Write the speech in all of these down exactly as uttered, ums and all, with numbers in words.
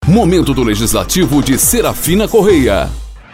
Momento do Legislativo de Serafina Correia.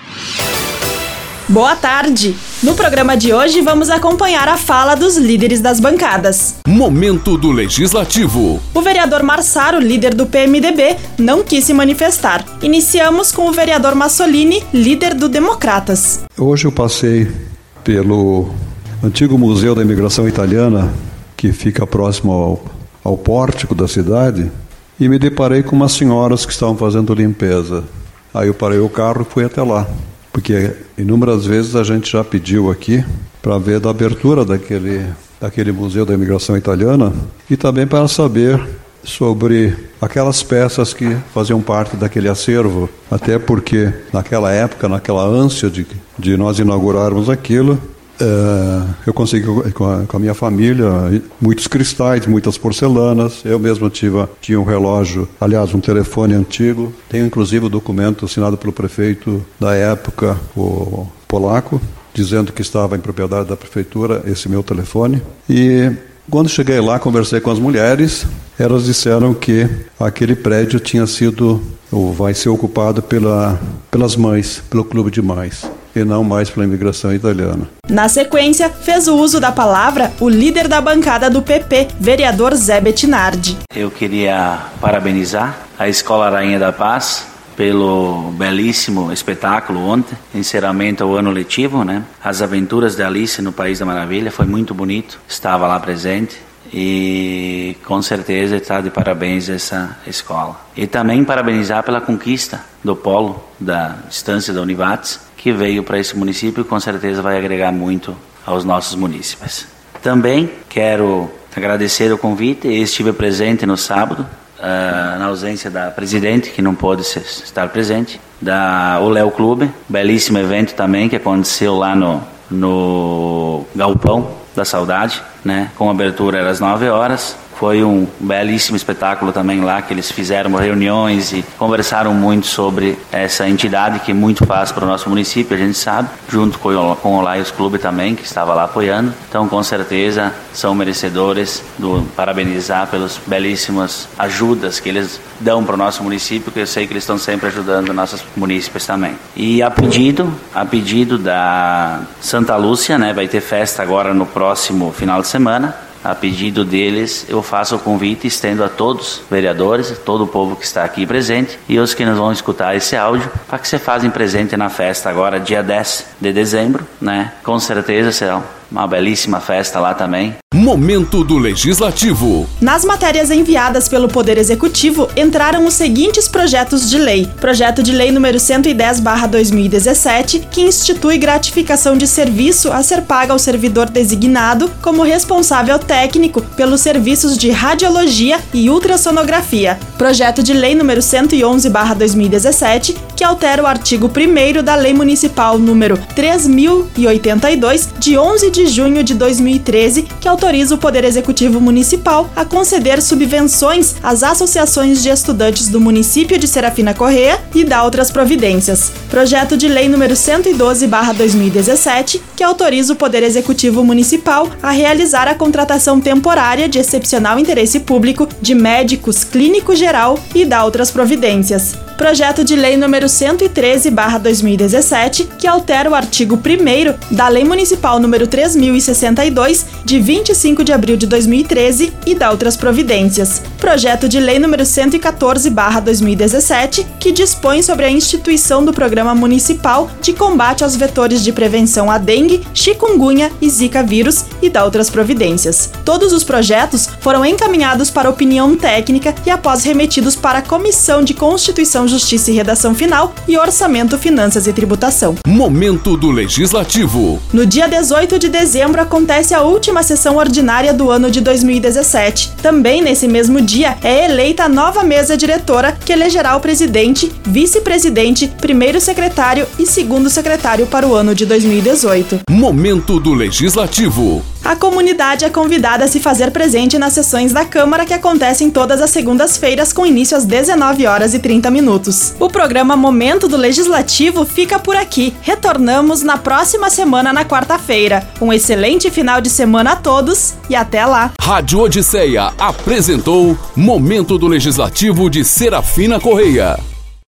Boa tarde! No programa de hoje vamos acompanhar a fala dos líderes das bancadas. Momento do Legislativo. O vereador Marsaro, líder do P M D B, não quis se manifestar. Iniciamos com o vereador Massolini, líder do Democratas. Hoje eu passei pelo antigo Museu da Imigração Italiana, que fica próximo ao, ao pórtico da cidade, e me deparei com umas senhoras que estavam fazendo limpeza. Aí eu parei o carro e fui até lá, porque inúmeras vezes a gente já pediu aqui para ver da abertura daquele, daquele Museu da Imigração Italiana e também para saber sobre aquelas peças que faziam parte daquele acervo, até porque naquela época, naquela ânsia de, de nós inaugurarmos aquilo, Uh, eu consegui com a, com a minha família muitos cristais, muitas porcelanas. Eu mesmo tive, tinha um relógio, aliás um telefone antigo. Tenho inclusive o documento assinado pelo prefeito da época, o polaco, dizendo que estava em propriedade da prefeitura esse meu telefone. E quando cheguei lá, conversei com as mulheres. Elas disseram que aquele prédio tinha sido, ou vai ser ocupado pela, pelas mães, pelo clube de mães, e não mais pela imigração italiana. Na sequência, fez o uso da palavra o líder da bancada do P P, vereador Zé Bettinardi. Eu queria parabenizar a Escola Rainha da Paz pelo belíssimo espetáculo ontem, encerramento ao ano letivo, né? As Aventuras de Alice no País da Maravilha, foi muito bonito, estava lá presente. E com certeza está de parabéns essa escola. E também parabenizar pela conquista do polo da Estância da Univates, que veio para esse município e com certeza vai agregar muito aos nossos munícipes. Também quero agradecer o convite. Eu estive presente no sábado, uh, na ausência da presidente, que não pôde estar presente, da o Léo Clube, belíssimo evento também que aconteceu lá no, no Galpão da Saudade, né? Com abertura às nove horas. Foi um belíssimo espetáculo também lá, que eles fizeram reuniões e conversaram muito sobre essa entidade que muito faz para o nosso município, a gente sabe, junto com o, com o Lions Clube também, que estava lá apoiando. Então, com certeza, são merecedores do parabenizar pelas belíssimas ajudas que eles dão para o nosso município, que eu sei que eles estão sempre ajudando nossos munícipes também. E a pedido, a pedido da Santa Lúcia, né, vai ter festa agora no próximo final de semana. A pedido deles, eu faço o convite e estendo a todos, vereadores, todo o povo que está aqui presente e os que nos vão escutar esse áudio, para que se fazem presente na festa agora, dia dez de dezembro, né? Com certeza será uma belíssima festa lá também. Momento do Legislativo. Nas matérias enviadas pelo Poder Executivo, entraram os seguintes projetos de lei. Projeto de lei número cento e dez barra dois mil e dezessete, que institui gratificação de serviço a ser paga ao servidor designado como responsável técnico pelos serviços de radiologia e ultrassonografia. Projeto de lei número cento e onze barra dois mil e dezessete, que altera o artigo primeiro da Lei Municipal número três mil e oitenta e dois, de onze de junho de dois mil e treze, que autoriza o Poder Executivo Municipal a conceder subvenções às associações de estudantes do município de Serafina Correia e dá outras providências. Projeto de lei número cento e doze barra dois mil e dezessete, que autoriza o Poder Executivo Municipal a realizar a contratação temporária de excepcional interesse público de médicos clínico geral e dá outras providências. Projeto de lei número cento e treze barra dois mil e dezessete, que altera o artigo primeiro da Lei Municipal número três mil e sessenta e dois, de vinte e cinco de abril de dois mil e treze, e dá outras providências. Projeto de lei número cento e quatorze barra dois mil e dezessete, que dispõe sobre a instituição do Programa Municipal de Combate aos Vetores de Prevenção à Dengue, Chikungunya e Zika vírus, e dá outras providências. Todos os projetos foram encaminhados para opinião técnica e após remetidos para a Comissão de Constituição, Justiça e Redação Final e Orçamento, Finanças e Tributação. Momento do Legislativo. No dia dezoito de dezembro acontece a última sessão ordinária do ano de dois mil e dezessete. Também nesse mesmo dia é eleita a nova mesa diretora, que elegerá o presidente, vice-presidente, primeiro secretário e segundo secretário para o ano de dois mil e dezoito. Momento do Legislativo. A comunidade é convidada a se fazer presente nas sessões da Câmara que acontecem todas as segundas-feiras com início às dezenove horas e trinta minutos. O programa Momento do Legislativo fica por aqui. Retornamos na próxima semana na quarta-feira. Um excelente final de semana a todos e até lá. Rádio Odisseia apresentou Momento do Legislativo de Serafina Correia.